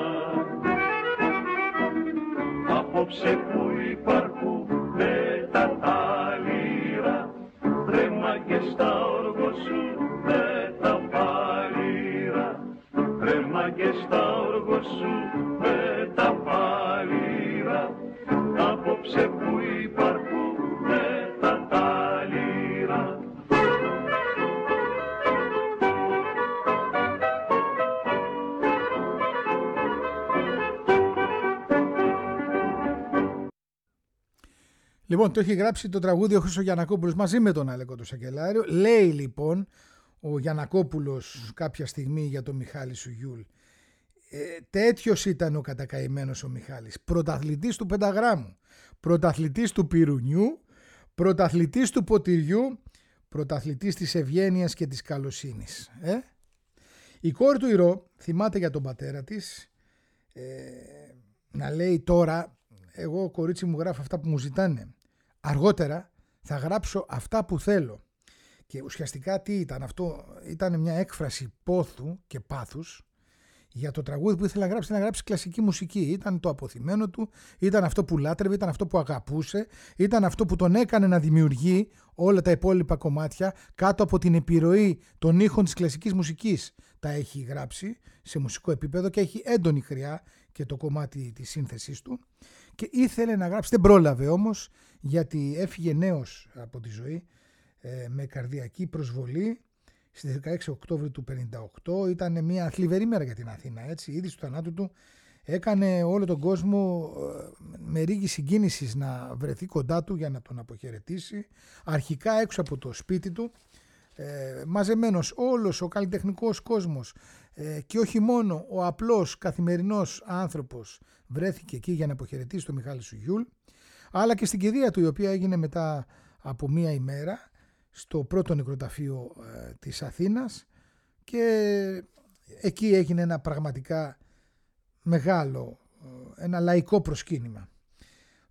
Απόψε που υπάρχουνε τα τάλιρα, τρέμα και στα όργο σου με τα πάλιρα, τρέμα και στα όργο σου με τα πάλιρα. Απόψε που υπάρχουνε τα τάλιρα. Λοιπόν, το έχει γράψει το τραγούδι ο Χρήστος Γιαννακόπουλος μαζί με τον Αλέκο το Σακελάριο. Λέει λοιπόν ο Γιαννακόπουλος κάποια στιγμή για τον Μιχάλη Σουγιούλ. Ε, τέτοιος ήταν ο κατακαημένος ο Μιχάλης. Πρωταθλητής του πενταγράμμου, πρωταθλητής του πυρουνιού, πρωταθλητής του ποτηριού, πρωταθλητής της ευγένειας και της καλοσύνης. Ε? Η κόρη του Ηρώ θυμάται για τον πατέρα της ε, να λέει τώρα, εγώ κορίτσι μου γράφω αυτά που μου ζητάνε. Αργότερα θα γράψω αυτά που θέλω. Και ουσιαστικά τι ήταν αυτό? Ήταν μια έκφραση πόθου και πάθους για το τραγούδι που ήθελε να γράψει, να γράψει κλασική μουσική. Ήταν το αποθυμένο του, ήταν αυτό που λάτρευε, ήταν αυτό που αγαπούσε, ήταν αυτό που τον έκανε να δημιουργεί όλα τα υπόλοιπα κομμάτια κάτω από την επιρροή των ήχων της κλασικής μουσικής. Τα έχει γράψει σε μουσικό επίπεδο και έχει έντονη χρειά και το κομμάτι της σύνθεσής του. Και ήθελε να γράψει, δεν πρόλαβε όμως, γιατί έφυγε νέος από τη ζωή ε, με καρδιακή προσβολή στις δεκαέξι Οκτώβρη του πενήντα οκτώ. Ήταν μια θλιβερή μέρα για την Αθήνα, έτσι. Η είδηση του θανάτου του έκανε όλο τον κόσμο ε, με ρίγη συγκίνησης να βρεθεί κοντά του για να τον αποχαιρετήσει. Αρχικά έξω από το σπίτι του, ε, μαζεμένος όλος ο καλλιτεχνικός κόσμος ε, και όχι μόνο ο απλός καθημερινός άνθρωπος βρέθηκε εκεί για να αποχαιρετήσει τον Μιχάλη Σουγιούλ, αλλά και στην κηδεία του, η οποία έγινε μετά από μία ημέρα στο πρώτο νεκροταφείο ε, της Αθήνας, και εκεί έγινε ένα πραγματικά μεγάλο, ένα λαϊκό προσκύνημα.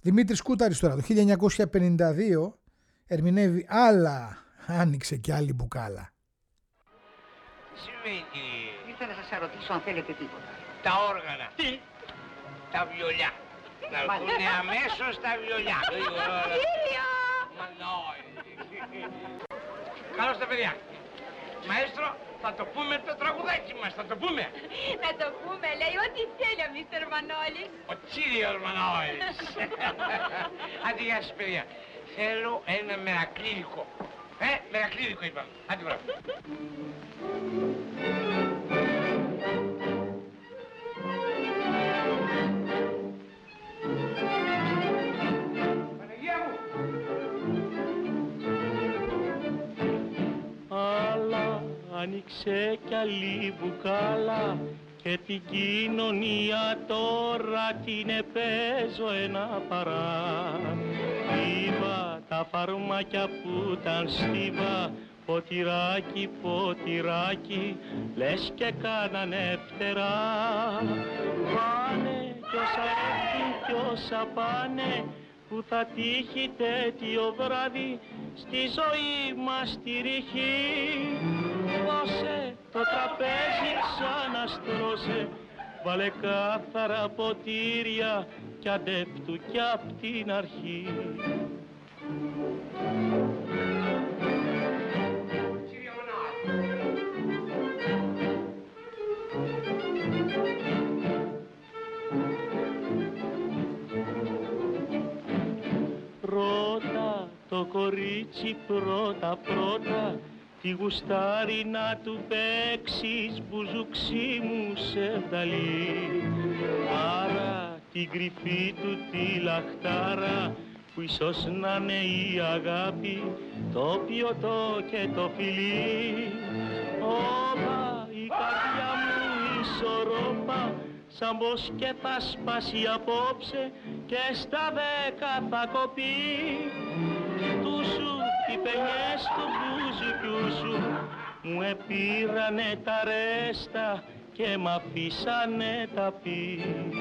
Δημήτρης Κούταρης τώρα, το χίλια εννιακόσια πενήντα δύο, ερμηνεύει άλλα, άνοιξε και άλλη μπουκάλα. Τι σημαίνει? Ήθελα να σας ρωτήσω αν θέλετε τίποτα. Τα όργανα. Τι? Τα βιολιά. Να έρθουνε αμέσως τα βιολιά. Κύρια! Μα νόη. Καλώς τα παιδιά. Μαέστρο, θα το πούμε το τραγουδάκι μας, θα το πούμε. Να το πούμε, λέει, ό,τι θέλει ο μίστερ Μανώλης. Ο Τσίριος Μανώλης. Άντε, γεια σας παιδιά. Θέλω ένα μερακλίδικο. Ε, μερακλίδικο είπαμε. Άντε, μπράβο. Παναγία μου. Αλλά άνοιξε κι άλλη μπουκάλα και την κοινωνία τώρα την επέζω ένα παρά. Ήβα τα φαρμάκια που ήταν στίβα, ποτηράκι, ποτηράκι, λες και κάνανε φτερά. Πάνε κι όσα έρθουν κι όσα πάνε, που θα τύχει τέτοιο βράδυ στη ζωή μας τη ρηχή. Δώσε το τραπέζι ξαναστρώσε, βάλε κάθαρα ποτήρια κι αντέπτου κι απ' την αρχή. Πρώτα το κορίτσι πρώτα πρώτα, τι γουστάρι να του παίξεις μπουζουξί μου σε βδαλί. Άρα την κρυφή του τη λαχτάρα, που ίσως να είναι η αγάπη, το πιωτό και το φιλί. Όπα η καρδιά μου ισορρόπα, σαν πως και θα σπάσει απόψε και στα δέκα θα κοπεί. Του σου οι παινιές του μπουζουκιού σου μου επήρανε τα ρέστα και μ' αφήσανε τα πει.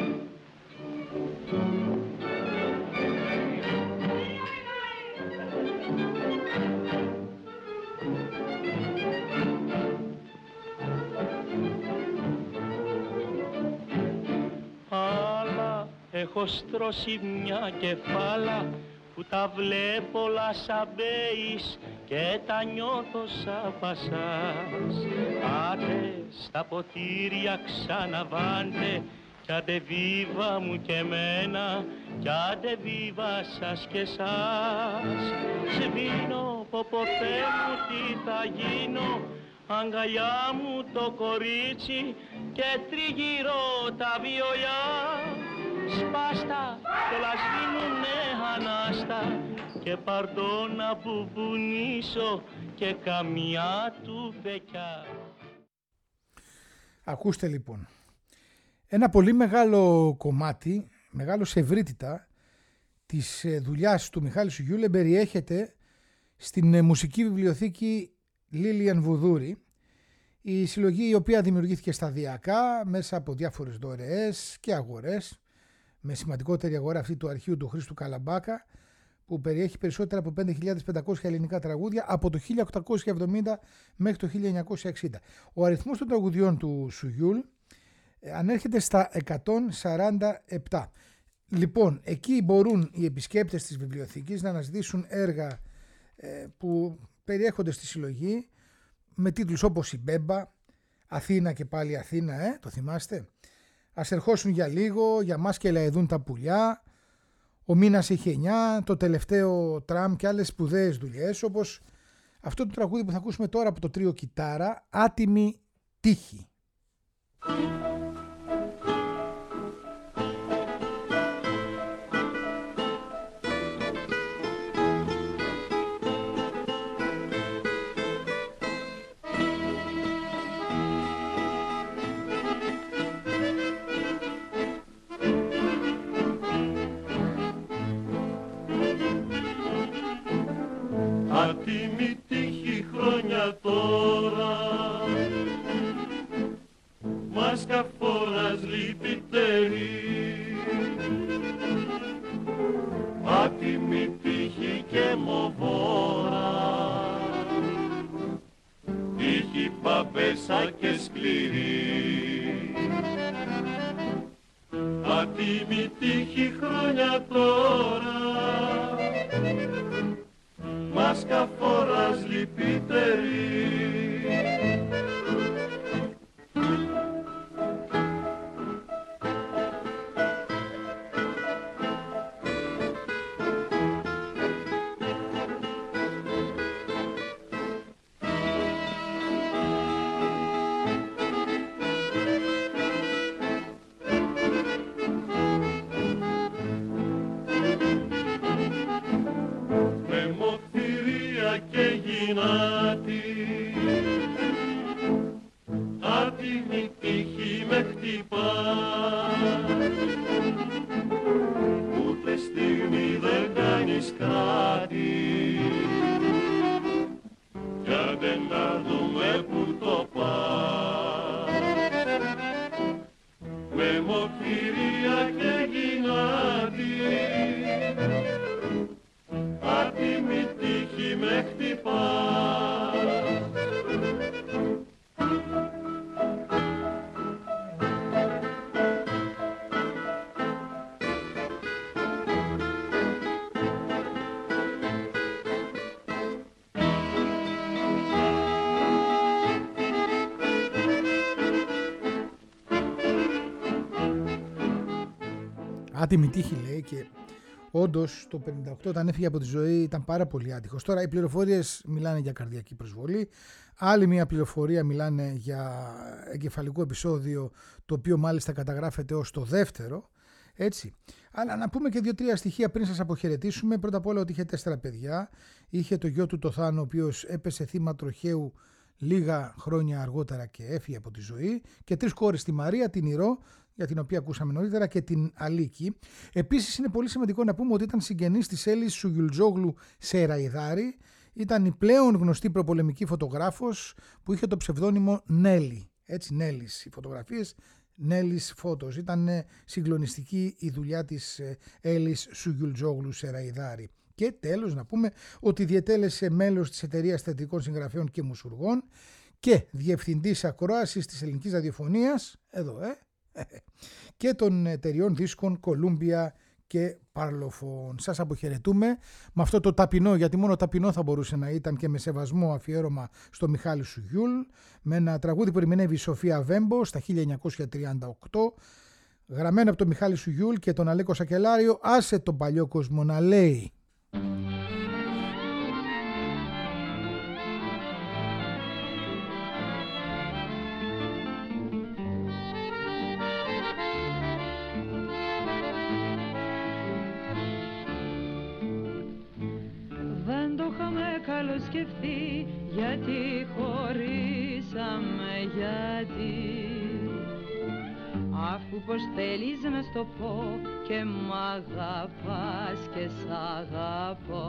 Αλλά έχω στρώσει μια κεφάλα που τα βλέπω όλα σαν μπέις και τα νιώθω σαν πασάς. Άντε στα ποτήρια ξαναβάντε κι άντε βίβα μου και εμένα κι άντε βίβα σας και σας. Σβήνω πω πω Θεέ μου τι θα γίνω, αγκαλιά μου το κορίτσι και τριγύρω τα βιολιά. Σπάστα και όλα σβήνουνε ανάστα και πάρτο να μπουμπουνίσω και καμιά του βεκιά. Ακούστε λοιπόν, ένα πολύ μεγάλο κομμάτι, μεγάλο σε ευρύτητα της δουλειάς του Μιχάλη Σουγιούλε περιέχεται στην μουσική βιβλιοθήκη Λίλιαν Βουδούρη, η συλλογή η οποία δημιουργήθηκε σταδιακά μέσα από διάφορες δωρεές και αγορές, με σημαντικότερη αγορά αυτή του αρχείου του Χρήστου Καλαμπάκα, που περιέχει περισσότερα από πέντε χιλιάδες πεντακόσια ελληνικά τραγούδια από το χίλια οκτακόσια εβδομήντα μέχρι το χίλια εννιακόσια εξήντα. Ο αριθμός των τραγουδιών του Σουγιούλ ανέρχεται στα εκατόν σαράντα επτά. Λοιπόν, εκεί μπορούν οι επισκέπτες της βιβλιοθήκης να αναζητήσουν έργα ε, που περιέχονται στη συλλογή με τίτλους όπως η Μπέμπα, Αθήνα και πάλι Αθήνα, ε, το θυμάστε, Ας ερχόσουν για λίγο, Για μας και λαεδούν τα πουλιά, Ο μήνας είχε εννιά, Το τελευταίο τραμ και άλλες σπουδαίες δουλειές, όπως αυτό το τραγούδι που θα ακούσουμε τώρα από το τρίο Κιτάρα, Άτιμη τύχη. Άτιμη τύχη χρόνια τώρα, μας καφόρας λυπητερή, και σκληρή. Άτιμη τύχη χρόνια τώρα, μας καφόρας λυπητερή. Άτιμη τύχη με χτυπά, ούτε στιγμή δεν κάνεις κάτι, κι άντε να δούμε που το πας. Με μοχθηρία και γυνάτη, άτιμη τύχη με χτυπά. Άτιμη τύχη λέει, και όντως το πενήντα οκτώ όταν έφυγε από τη ζωή ήταν πάρα πολύ άτυχος. Τώρα οι πληροφορίες μιλάνε για καρδιακή προσβολή, άλλη μια πληροφορία μιλάνε για εγκεφαλικό επεισόδιο, το οποίο μάλιστα καταγράφεται ως το δεύτερο, έτσι. Αλλά να πούμε και δύο-τρία στοιχεία πριν σας αποχαιρετήσουμε. Πρώτα απ' όλα ότι είχε τέσσερα παιδιά, είχε το γιο του το Θάνο, ο οποίος έπεσε θύμα τροχαίου λίγα χρόνια αργότερα και έφυγε από τη ζωή, και τρεις κόρες, τη Μαρία, την Ηρώ, για την οποία ακούσαμε νωρίτερα, και την Αλίκη. Επίσης είναι πολύ σημαντικό να πούμε ότι ήταν συγγενής της Έλλης Σουγιουλτζόγλου Σεραϊδάρη, ήταν η πλέον γνωστή προπολεμική φωτογράφος που είχε το ψευδόνυμο Νέλη. Έτσι, Νέλης, οι φωτογραφίες Νέλης Φώτος. Ήταν συγκλονιστική η δουλειά της Έλλης Σουγιουλτζόγλου Σεραϊδάρη. Και τέλος να πούμε ότι διετέλεσε μέλος της εταιρείας θεατρικών συγγραφέων και μουσουργών και διευθυντής ακρόασης της ελληνικής ραδιοφωνίας, εδώ ε, και των εταιριών δίσκων Columbia και Parlophone. Σας αποχαιρετούμε με αυτό το ταπεινό, γιατί μόνο ταπεινό θα μπορούσε να ήταν και με σεβασμό αφιέρωμα στο Μιχάλη Σουγιούλ, με ένα τραγούδι που ερμηνεύει η Σοφία Βέμπο στα χίλια εννιακόσια τριάντα οκτώ, γραμμένο από τον Μιχάλη Σουγιούλ και τον Αλέκο Σακελάριο. Άσε τον παλιό κόσμο να λέει. Σκεφτεί γιατί χωρίσαμε, γιατί αφού πως θέλεις να στο πω και μ' αγαπάς και σ' αγαπώ.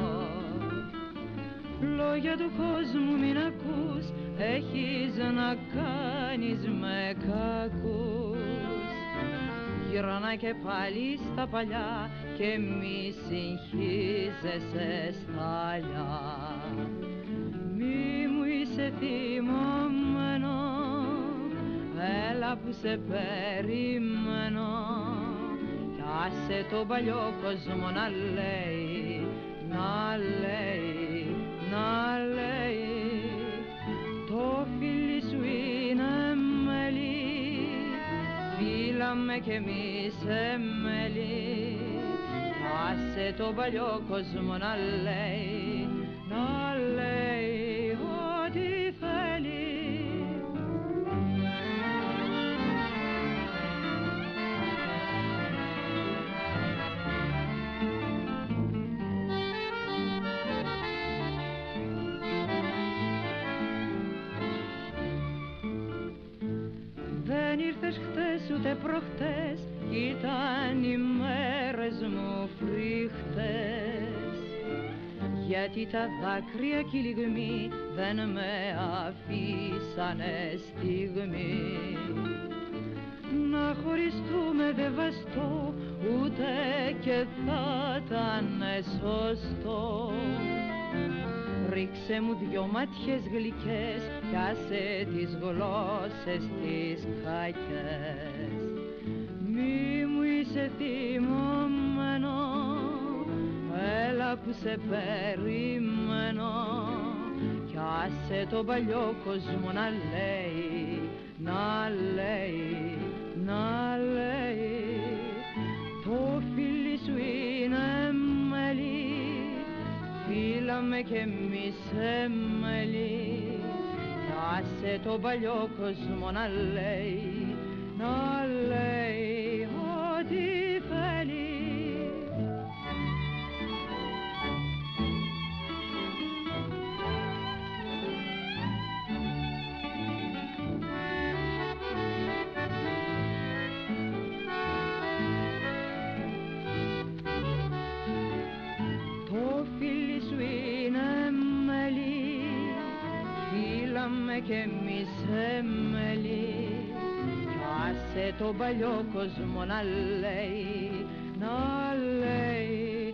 Λόγια του κόσμου μην ακούς, έχεις να κάνεις με κακούς. Γυρνά και πάλι στα παλιά και μη συγχύζεσαι στα αλλιά. Μη μου είσαι θυμωμένο, έλα που σε περιμένω, κι άσε τον παλιό κόσμο να λέει, να λέει, να λέει. Το φίλι σου είναι μέλι, φίλαμε κι εμείς εμέλι, άσε τον παλιό κόσμο να λέει, να λέει ό,τι θέλει. Δεν ήρθες χτες ούτε προχτές, ήταν οι μέρες μου φρικτές, γιατί τα δάκρυα κι οι λυγμοί δεν με αφήσανε στιγμή. Να χωριστούμε δεν βαστώ, ούτε και θα ήταν σωστό. ρίξε μου δυο ματιές γλυκές κι άσε τις γλώσσες τις κακές. Μη μου είσαι θυμωμένο, έλα που σε περιμένω κι άσε τον παλιό κόσμο να λέει, να λέει, να λέει. Το φίλι σου είναι μέλι, φύλαμε κι εμείς μέλι κι άσε τον παλιό κόσμο να λέει, να λέει ό,τι θέλει. Το φίλι σου είναι μέλι, φύλαμε κι εμείς μέλι κι άσε τον παλιό κόσμο να λέει, να λέει.